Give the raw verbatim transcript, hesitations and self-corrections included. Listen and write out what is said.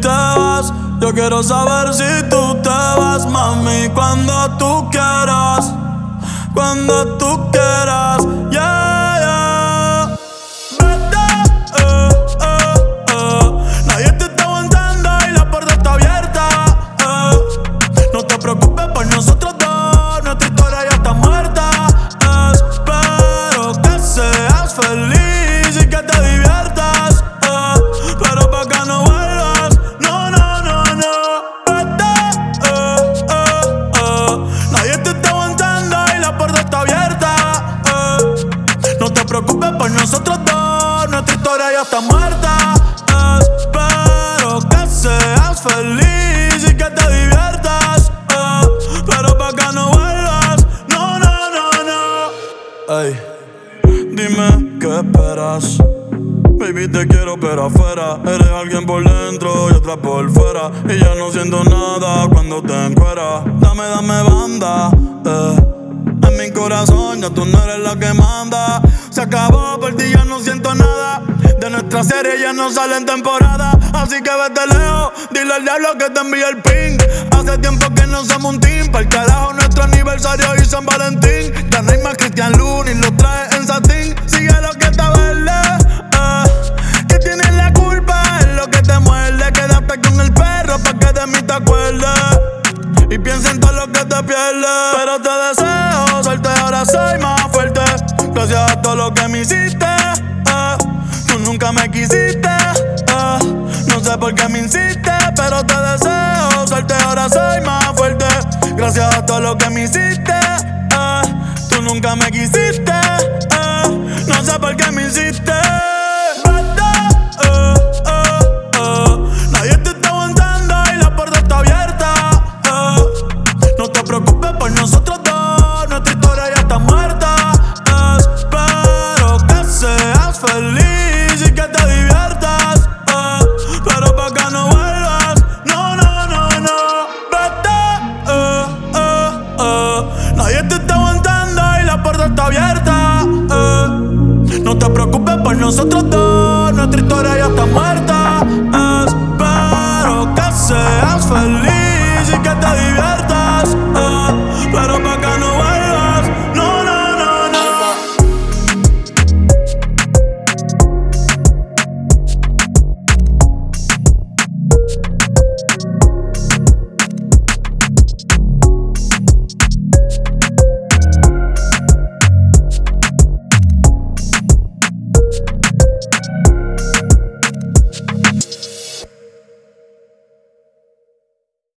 te vas. Yo quiero saber si tú te vas, mami, cuando tú quieras. Cuando tú quieras, yeah, yeah. Vete, eh, eh, eh. Nadie te está aguantando y la puerta está abierta, eh. No te preocupes por nosotros dos, nuestra historia ya está muerta. Espero que seas feliz y que te diviertas, eh. Pero pa' que no vuelvas, no, no, no, no. Vete, eh, eh, eh. Nadie te está aguantando y la puerta está abierta, eh. No te preocupes por nosotros dos, nuestra historia ya está muerta. Espero que seas feliz y que te diviertas, eh. Pero pa' que no vuelvas, no, no, no, no. Ey, dime qué esperas. Baby, te quiero pero afuera. Eres alguien por dentro y otra por fuera. Y ya no siento nada cuando te encueras. Dame, dame banda, eh. En mi corazón ya tú no eres la que manda. Se acabó, por ti ya no siento nada. De nuestra serie ya no sale en temporada. Así que vete lejos, dile al diablo que te envíe el ping. Hace tiempo que no somos un team. Pa'l carajo nuestro aniversario y San Valentín. Ya no hay más Cristian Luna y lo trae en satín. Sigue lo que está verde, eh. Que tienes la culpa, es lo que te muerde. Quédate con el perro pa' que de mí te acuerdes. Y piensa en todo lo que te pierdes. Pero te deseo suerte, ahora soy más fuerte. Gracias a todo lo que me hiciste, eh. Tú nunca me quisiste, eh. No sé por qué me insistes, pero te deseo suerte, ahora soy más fuerte. Gracias a todo lo que me hiciste, eh. Tú nunca me quisiste, eh. No sé por qué me insistes. No te preocupes por nosotros dos, nuestra historia ya está muerta. Espero que seas feliz y que te diviertas, eh. Pero pa' que no vuelvas, no, no, no, no. Vete, eh, eh, eh. Nadie te está aguantando y la puerta está abierta, eh. No te preocupes por nosotros dos, nuestra historia ya está muerta.